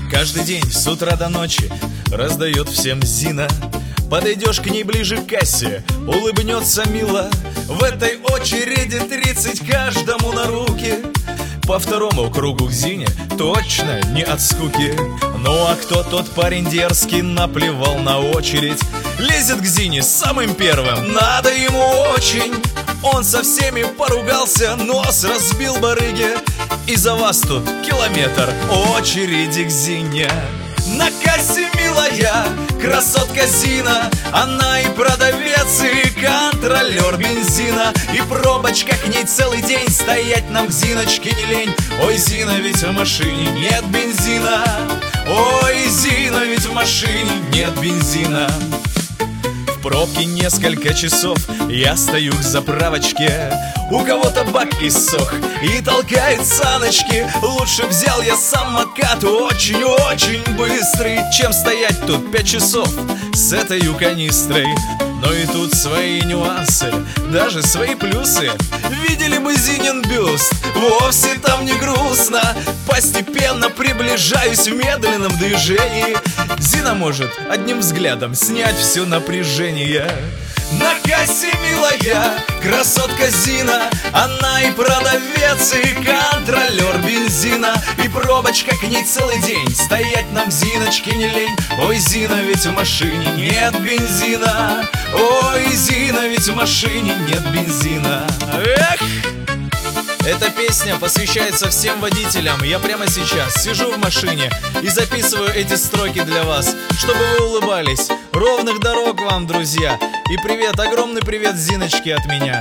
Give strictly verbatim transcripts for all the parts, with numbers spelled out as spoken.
Каждый день с утра до ночи раздает всем Зина. Подойдешь к ней ближе к кассе, улыбнется мило. В этой очереди тридцать каждому на руки. По второму кругу к Зине точно не от скуки. Ну а кто тот парень дерзкий, наплевал на очередь, лезет к Зине самым первым, надо ему очень. Он со всеми поругался, нос разбил барыге, и за вас тут километр очереди к Зине. На кассе милая красотка Зина, она и продавец, и контролер бензина. И пробочка к ней целый день, стоять нам к Зиночке не лень. Ой, Зина, ведь в машине нет бензина. Ой, Зина, ведь в машине нет бензина. В пробке несколько часов я стою к заправочке. У кого-то бак иссох и толкает саночки. Лучше взял я самокат очень-очень быстрый, чем стоять тут пять часов с этой канистрой. Но и тут свои нюансы, даже свои плюсы. Видели бы Зинин бюст, вовсе там не грустно. Постепенно приближаюсь в медленном движении. Зина может одним взглядом снять все напряжение. На кассе милая красотка Зина, она и продавец, и контролер бензина. И пробочка к ней целый день, стоять нам к Зиночке не лень. Ой, Зина, ведь в машине нет бензина. Ой, Зина, ведь в машине нет бензина. Эх! Эта песня посвящается всем водителям. Я прямо сейчас сижу в машине и записываю эти строки для вас, чтобы вы улыбались. Ровных дорог вам, друзья. И привет, огромный привет Зиночке от меня.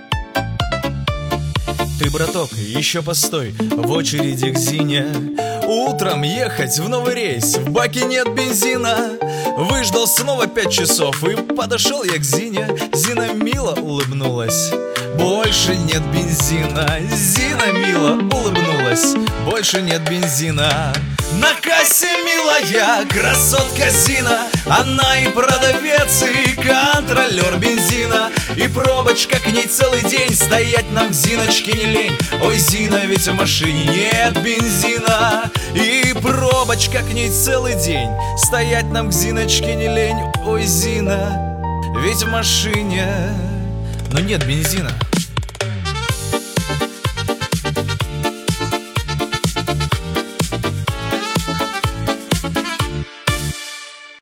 Ты, браток, еще постой в очереди к Зине. Утром ехать в новый рейс, в баке нет бензина. Выждал снова пять часов и подошел я к Зине. Зина мило улыбнулась. Больше нет бензина. Зина мило улыбнулась. Больше нет бензина. На кассе милая красотка Зина, она и продавец, и контролер бензина. И пробочка к ней целый день, стоять нам к Зиночке не лень. Ой, Зина, ведь в машине нет бензина. И пробочка к ней целый день, стоять нам к Зиночке не лень. Ой, Зина, ведь в машине, но нет бензина.